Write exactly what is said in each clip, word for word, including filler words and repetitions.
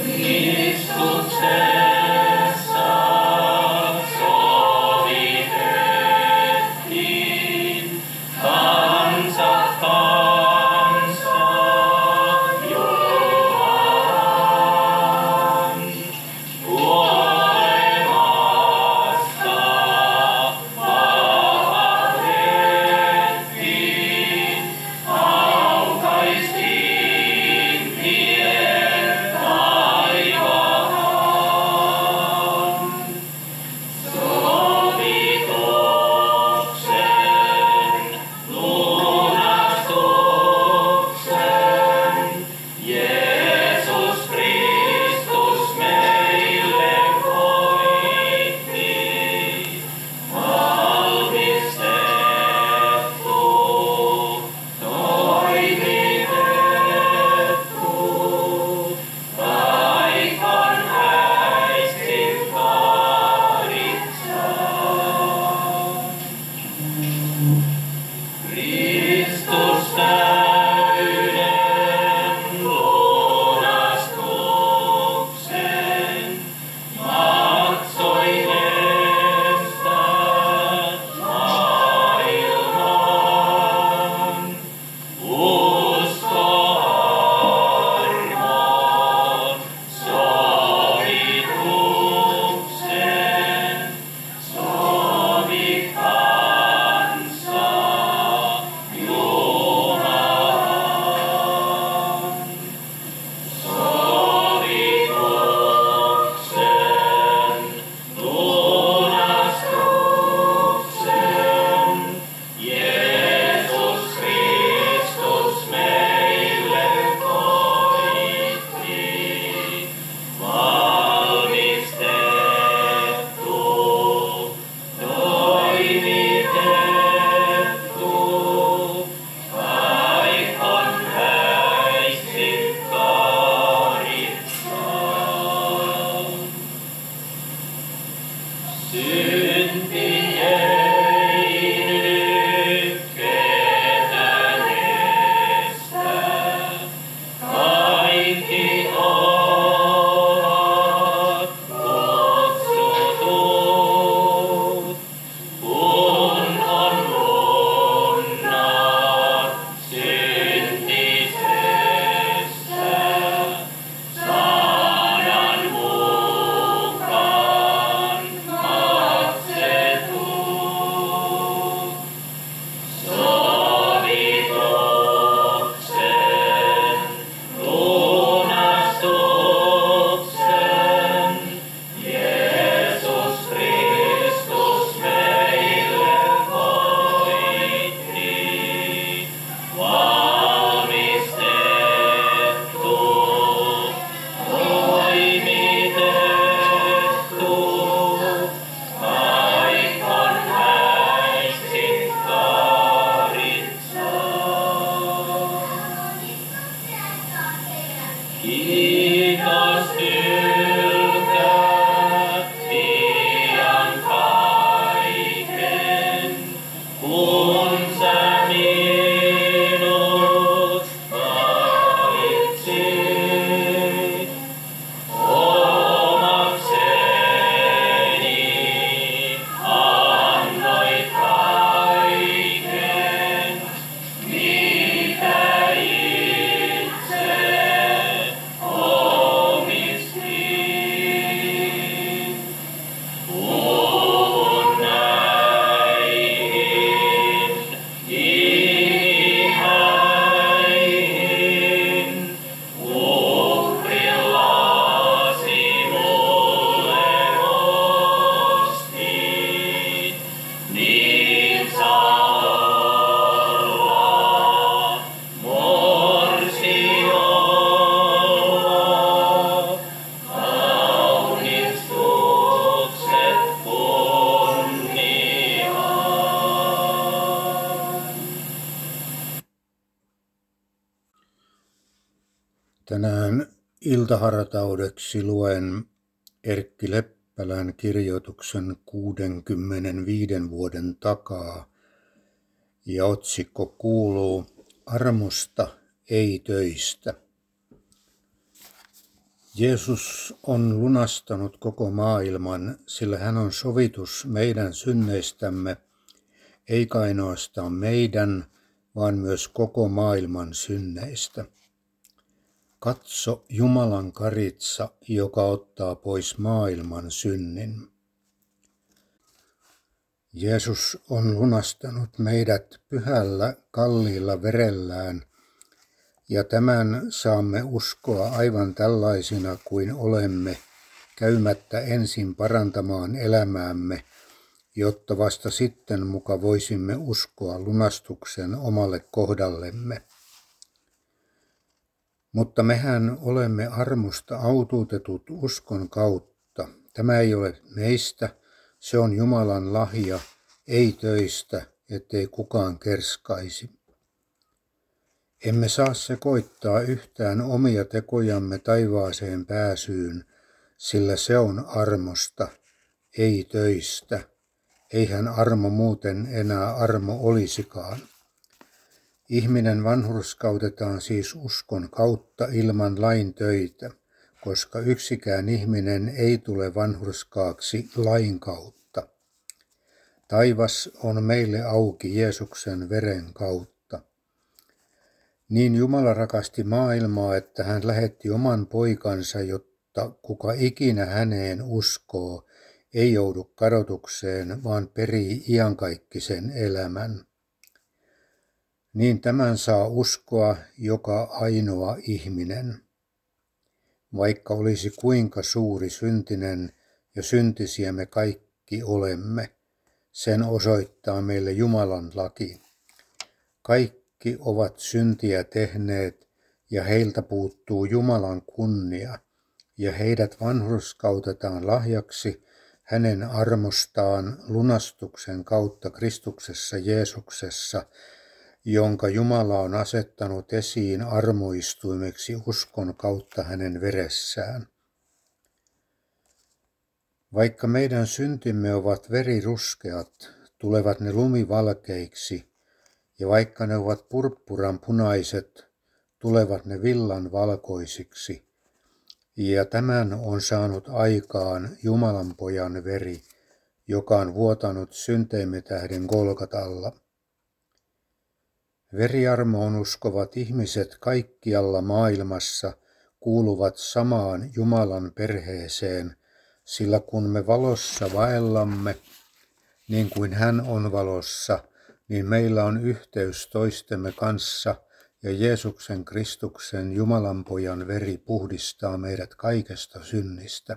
Tänään iltahartaudeksi luen Erkki Leppälän kirjoituksen kuudenkymmenenviiden vuoden takaa ja otsikko kuuluu Armosta, ei töistä. Jeesus on lunastanut koko maailman, sillä hän on sovitus meidän synneistämme, eikä ainoastaan meidän, vaan myös koko maailman synneistä. Katso Jumalan karitsa, joka ottaa pois maailman synnin. Jeesus on lunastanut meidät pyhällä, kalliilla verellään, ja tämän saamme uskoa aivan tällaisina kuin olemme, käymättä ensin parantamaan elämäämme, jotta vasta sitten muka voisimme uskoa lunastuksen omalle kohdallemme. Mutta mehän olemme armosta autuutetut uskon kautta. Tämä ei ole meistä, se on Jumalan lahja, ei töistä, ettei kukaan kerskaisi. Emme saa sekoittaa yhtään omia tekojamme taivaaseen pääsyyn, sillä se on armosta, ei töistä. Eihän armo muuten enää armo olisikaan. Ihminen vanhurskautetaan siis uskon kautta ilman lain töitä, koska yksikään ihminen ei tule vanhurskaaksi lain kautta. Taivas on meille auki Jeesuksen veren kautta. Niin Jumala rakasti maailmaa, että hän lähetti oman poikansa, jotta kuka ikinä häneen uskoo, ei joudu kadotukseen, vaan perii iankaikkisen elämän. Niin tämän saa uskoa joka ainoa ihminen. Vaikka olisi kuinka suuri syntinen ja syntisiä me kaikki olemme, sen osoittaa meille Jumalan laki. Kaikki ovat syntiä tehneet ja heiltä puuttuu Jumalan kunnia, ja heidät vanhurskautetaan lahjaksi hänen armostaan lunastuksen kautta Kristuksessa Jeesuksessa, jonka Jumala on asettanut esiin armoistuimeksi uskon kautta hänen veressään. Vaikka meidän syntimme ovat veriruskeat, tulevat ne lumivalkeiksi, ja vaikka ne ovat purppuran punaiset, tulevat ne villan valkoisiksi. Ja tämän on saanut aikaan Jumalan pojan veri, joka on vuotanut synteemme tähden Golgatalla. Veriarmoon uskovat ihmiset kaikkialla maailmassa kuuluvat samaan Jumalan perheeseen, sillä kun me valossa vaellamme, niin kuin hän on valossa, niin meillä on yhteys toistemme kanssa, ja Jeesuksen Kristuksen Jumalan pojan veri puhdistaa meidät kaikesta synnistä.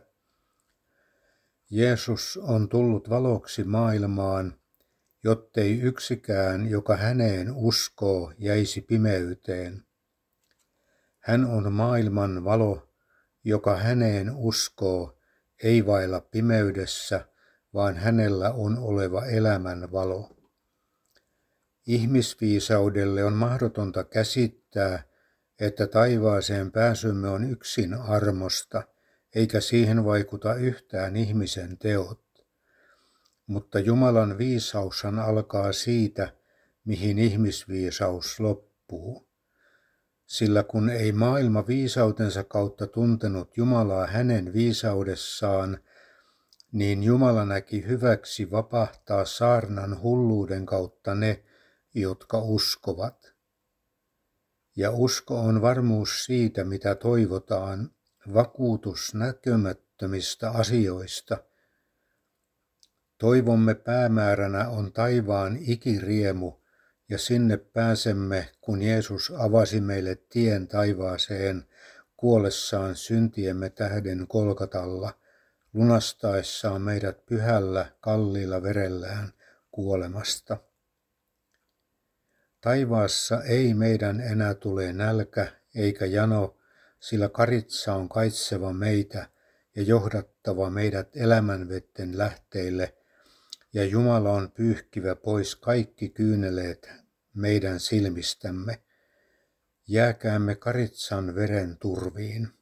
Jeesus on tullut valoksi maailmaan, jottei yksikään, joka häneen uskoo, jäisi pimeyteen. Hän on maailman valo, joka häneen uskoo, ei vailla pimeydessä, vaan hänellä on oleva elämän valo. Ihmisviisaudelle on mahdotonta käsittää, että taivaaseen pääsymme on yksin armosta, eikä siihen vaikuta yhtään ihmisen teot. Mutta Jumalan viisaushan alkaa siitä, mihin ihmisviisaus loppuu. Sillä kun ei maailma viisautensa kautta tuntenut Jumalaa hänen viisaudessaan, niin Jumala näki hyväksi vapahtaa saarnan hulluuden kautta ne, jotka uskovat. Ja usko on varmuus siitä, mitä toivotaan, vakuutus näkymättömistä asioista. Toivomme päämääränä on taivaan ikiriemu, ja sinne pääsemme, kun Jeesus avasi meille tien taivaaseen kuollessaan syntiemme tähden Golgatalla, lunastaessaan meidät pyhällä, kalliilla verellään kuolemasta. Taivaassa ei meidän enää tule nälkä eikä jano, sillä karitsa on kaitseva meitä ja johdattava meidät elämänvetten lähteille, ja Jumala on pyyhkivä pois kaikki kyyneleet meidän silmistämme. Jääkäämme karitsan veren turviin.